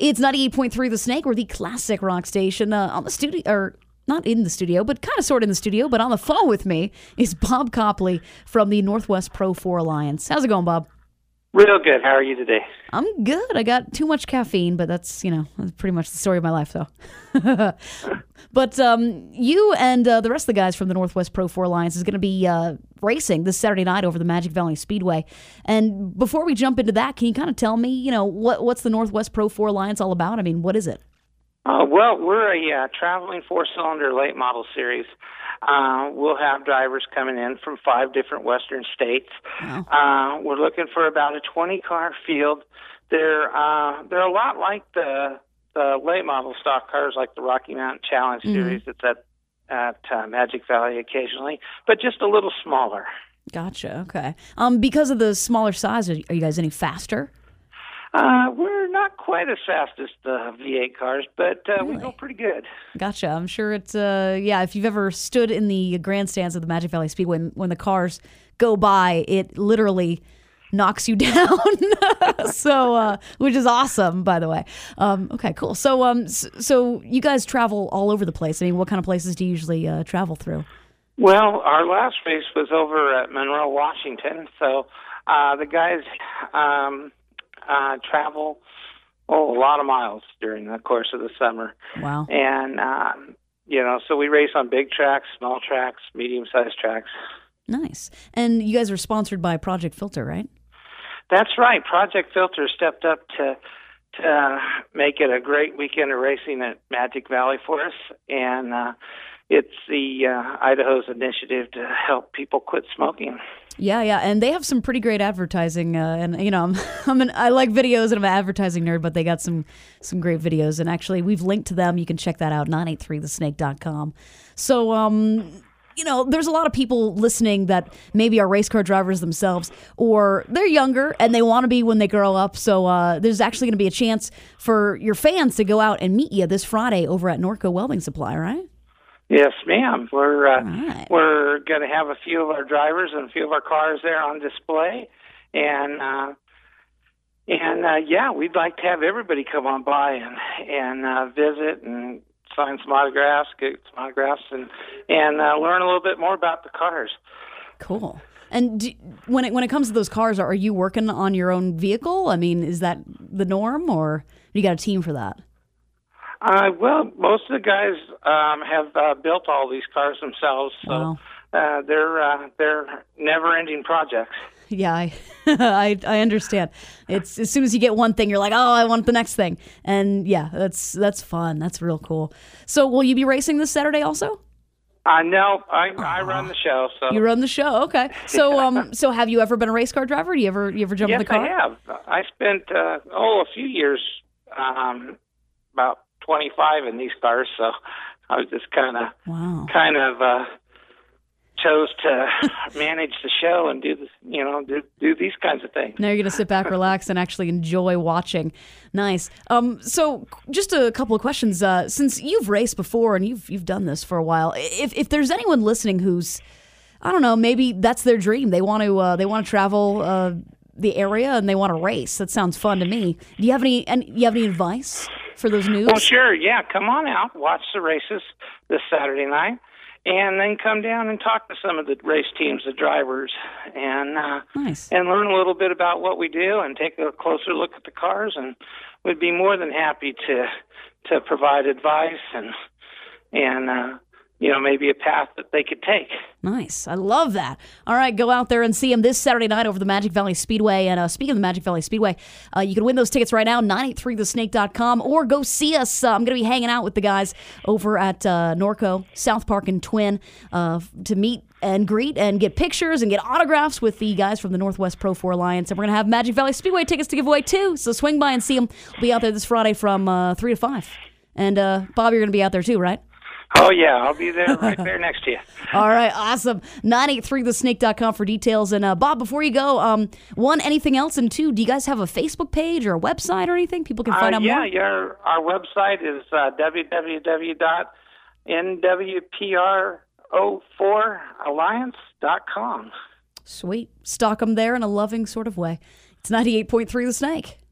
It's 98.3 The Snake. We're the classic rock station on the studio, or not in the studio, but kind of sort of in the studio. But on the phone with me is Bob Copley from the Northwest Pro 4 Alliance. How's it going, Bob? Real good. How are you today? I'm good. I got too much caffeine, but that's pretty much the story of my life, though. But you and the rest of the guys from the Northwest Pro 4 Alliance is going to be racing this Saturday night over the Magic Valley Speedway. And before we jump into that, can you kind of tell me, what's the Northwest Pro 4 Alliance all about? I mean, what is it? Well, we're a traveling four-cylinder late model series. We'll have drivers coming in from 5 different western states. Wow. We're looking for about a 20-car field. They're a lot like the late model stock cars, like the Rocky Mountain Challenge series that's at Magic Valley occasionally, but just a little smaller. Gotcha. Okay. Because of the smaller size, are you guys any faster? We're not quite as fast as the V8 cars, but really? We go pretty good. Gotcha. I'm sure it's, if you've ever stood in the grandstands of the Magic Valley Speedway, when the cars go by, it literally knocks you down. So, which is awesome, by the way. Okay, cool. So, so you guys travel all over the place. I mean, what kind of places do you usually travel through? Well, our last race was over at Monroe, Washington. So, the guys travel a lot of miles during the course of the summer. Wow. And, so we race on big tracks, small tracks, medium-sized tracks. Nice. And you guys are sponsored by Project Filter, right? That's right. Project Filter stepped up to make it a great weekend of racing at Magic Valley for us. And it's the Idaho's initiative to help people quit smoking. Yeah, and they have some pretty great advertising. And I like videos, and I'm an advertising nerd, but they got some great videos. And actually, we've linked to them. You can check that out, 983thesnake.com. So, there's a lot of people listening that maybe are race car drivers themselves, or they're younger and they want to be when they grow up. So there's actually going to be a chance for your fans to go out and meet you this Friday over at Norco Welding Supply, right? Yes, ma'am. We're right. We're going to have a few of our drivers and a few of our cars there on display, and we'd like to have everybody come on by and visit and sign some autographs, get some autographs, and learn a little bit more about the cars. Cool. And when it comes to those cars, are you working on your own vehicle? I mean, is that the norm, or you got a team for that? Well, most of the guys have built all these cars themselves, so wow. They're never-ending projects. Yeah, I understand. It's as soon as you get one thing, you're like, oh, I want the next thing, and yeah, that's fun. That's real cool. So, will you be racing this Saturday also? No, I run the show. So you run the show, okay? So, so have you ever been a race car driver? Do you ever jump in the car? Yes, I have. I spent a few years, about 25 in these cars, so I was just kind of chose to manage the show and do this, do these kinds of things. Now you're going to sit back, relax, and actually enjoy watching. Nice. So just a couple of questions. Since you've raced before and you've done this for a while, if there's anyone listening who's, I don't know, maybe that's their dream. They want to travel the area and they want to race. That sounds fun to me. Do you have any advice for those noobs? Well, sure. Yeah, come on out, watch the races this Saturday night, and then come down and talk to some of the race teams, the drivers, and nice. And learn a little bit about what we do and take a closer look at the cars. And we'd be more than happy to provide advice and maybe a path that they could take. Nice. I love that. All right, go out there and see them this Saturday night over the Magic Valley Speedway. And speaking of the Magic Valley Speedway, you can win those tickets right now, 983thesnake.com, or go see us. I'm going to be hanging out with the guys over at Norco, South Park, and Twin to meet and greet and get pictures and get autographs with the guys from the Northwest Pro 4 Alliance. And we're going to have Magic Valley Speedway tickets to give away, too. So swing by and see them. We'll be out there this Friday from 3 to 5. And, Bob, you're going to be out there, too, right? Oh, yeah, I'll be there right there next to you. All right, awesome. 983thesnake.com for details. And, Bob, before you go, one, anything else? And two, do you guys have a Facebook page or a website or anything people can find out more? Yeah, our website is www.nwpro4alliance.com. Sweet. Stock them there in a loving sort of way. It's 98.3 The Snake.